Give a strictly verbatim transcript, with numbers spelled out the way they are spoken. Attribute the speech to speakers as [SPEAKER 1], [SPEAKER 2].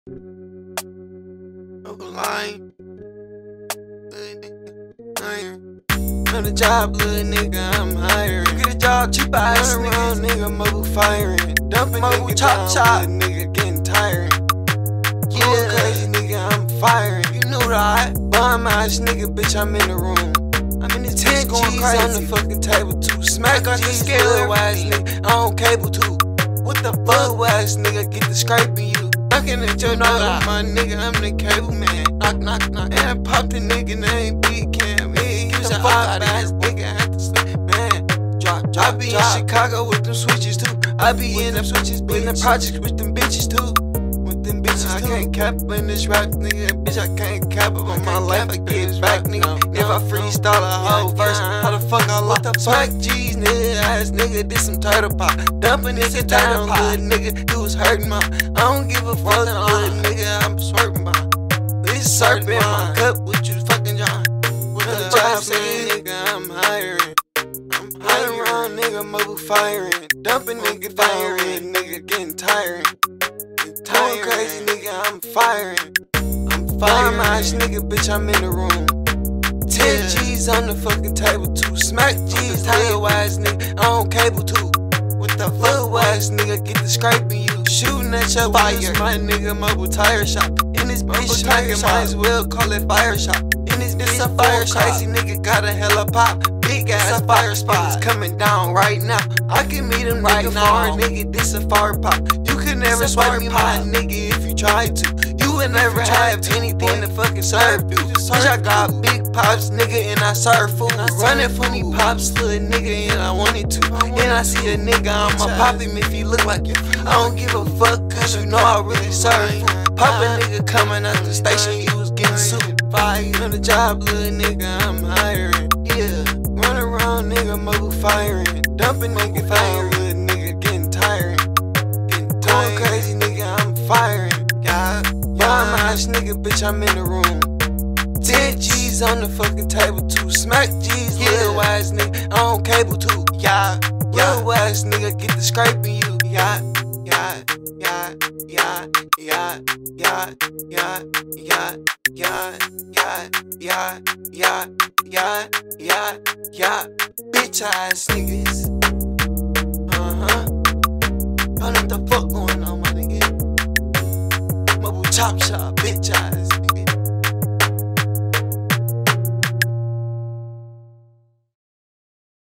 [SPEAKER 1] No lying. Little nigga, hiring. On the job, little nigga, I'm hiring. You get a job, cheap ass nigga, nigga, mobile firing. Dumping mobile chop chop, nigga, getting tiring. Yeah, crazy nigga, I'm firing. You know that. Bomb ass nigga, bitch, I'm in the room. I'm in the ten G's on the fucking table too. Smack on the scale, ass nigga, I on cable too. What the fuck, ass nigga, get the scraping you. Knocking at your door, my nigga, I'm the cable man. Knock, knock, knock. And I pop the nigga name Big Cam. Yeah, use a hot ass nigga, have to sleep, man. Drop, drop. I be in Chicago with them switches too. I be in them switches, be in the projects with them bitches too. With them bitches, I can't cap in this rap, nigga. Bitch, I can't cap up on my life. I get back, nigga. If I freestyle a whole verse, how the fuck I lock the Smack G's, nigga, ass nigga, did some turtle pop. Dumping nigga down, little nigga, you was hurting my. I don't give a fuck, little nigga, I'm swerving my. This serpent in my cup, what you fucking John? What the job saying, nigga, I'm hiring. I'm hiring around, nigga, mobile firing. Dumping nigga, firing, nigga, getting tiring. Going crazy, nigga, I'm firing. I'm firing my ass, nigga, bitch, I'm in the room. ten G's on the fucking table too. Smack G's, tail ass nigga, I on cable too. What the fuck, ass nigga, get the scraping you. Shooting at your fire, my nigga, mobile tire shop. In this bitch, nigga, might as well call it fire shop. In this bitch, a fire crazy nigga, got a hella pop. Big ass fire spot is coming down right now. I can meet him right now, nigga, this a fire pop. You could never swipe me, my nigga, if you try to. You would never have anything to fucking serve you. Bitch, I got big pops, nigga, and I serve food. Running for me pops, little nigga, and I wanted to. And I see a nigga, I'ma pop him if he look like you. I don't give a fuck, cause you know I really serve food. Pop a nigga coming out the station, he was getting sued. Fire on the job, little nigga, I'm hiring. Yeah, run around, nigga, mobile firing. Dumping nigga, firing, little nigga, getting tiring. Going crazy, nigga, I'm firing. Yeah, yeah, my ass nigga, bitch, I'm in the room. ten G's on the fucking table too. Smack G's, little ass nigga, I on cable too. Yeah, little ass nigga, get the scraping you. Yeah, yeah, yeah, yeah, yeah, yeah, yeah, yeah, yeah, yeah, yeah, yeah, yeah, yeah, yeah, bitch ass niggas. Uh huh. I know what the fuck going on, my nigga. Mobile chop shop, bitch.